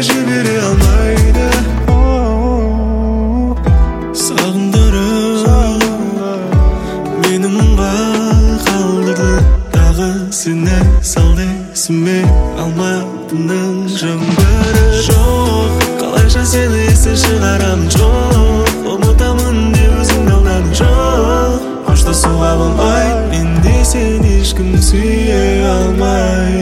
жібере алмайды. Сағындырып мені мұңға қалдырды. Тағы сені салды есіме алмайтының жаңбыры жоқ. Қалайша сені естен шығарам жоқ. Ұмытамын деп өзіңді алдадым жоқ. Қоштасуға болмайды, менде сен ешкім сүйе алмайды.